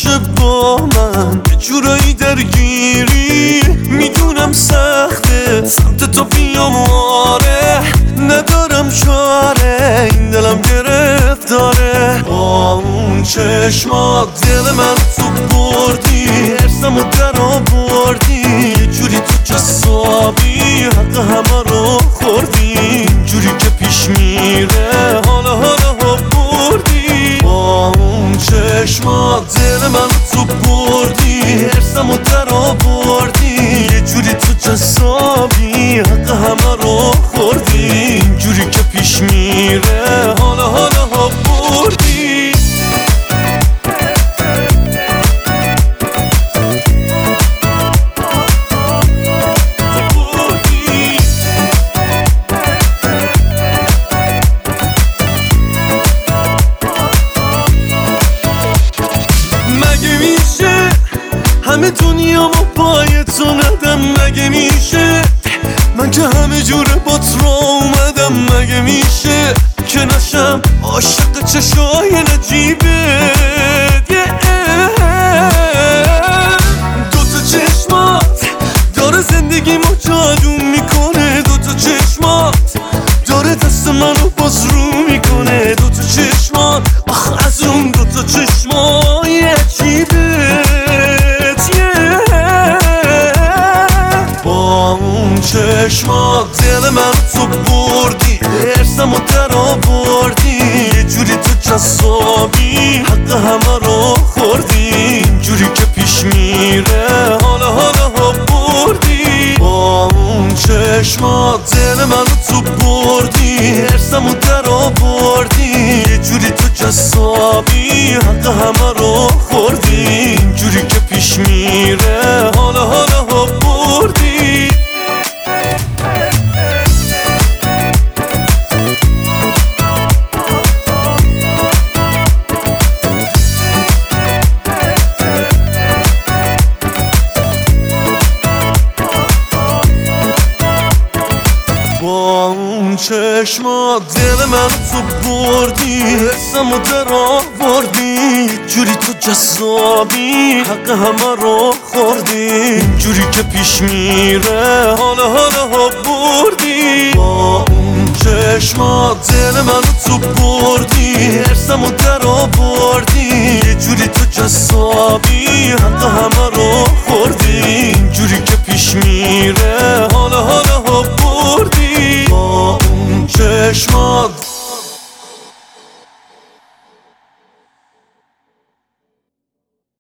باشه با من، یه جورایی درگیری میدونم سخته، سمت تو بیام آره ندارم چاره، این دلم گرفتاره. با اون چشمات دل من تو بردی، حرسمو در آوردی، یه جوری تو جسابی حق همه رو خوردی، اینجوری که پیش میره حالا بردی. با اون چشمات دل من تو بردی، حرسمو در آوردی، یه جوری تو جسابی حق همه رو خوردی، اینجوری که پیش میره حالا بردی. مگه میشه همه دنیا با پای تو ندم؟ مگه میشه من که همه جوره با تو اومدم؟ مگه میشه که نشم عاشق چشای نجیبت؟ دوتا چشمات داره زندگیمو جادو میکنه، دوتا چشمات داره دست منو باز رو میکنه، دوتا چشمات آخ از اون دوتا چشمای عجیبت. با اون چشمات دل من تو بردی، حرسمو در آوردی، یه جوری تو جسابی حق همه رو خوردی، اینجوری که پیش میره حالا بردی. با اون چشمات دل من تو بردی، حرسمو در آوردی، یه جوری تو جسابی حق همه رو خوردی، اینجوری که پیش میره حالا بردی. با اون چشمات دل من تو بردی، حسمو در آوردی، جوری تو جذابی حق همه رو خوردی، اینجوری که پیش میره حالا بردی. با اون چشمات دل من تو بردی، حسمو در آوردی، یه جوری تو جذابی حق همه رو خوردی، اینجوری که پیش میره حالا بردی. با اون چشمات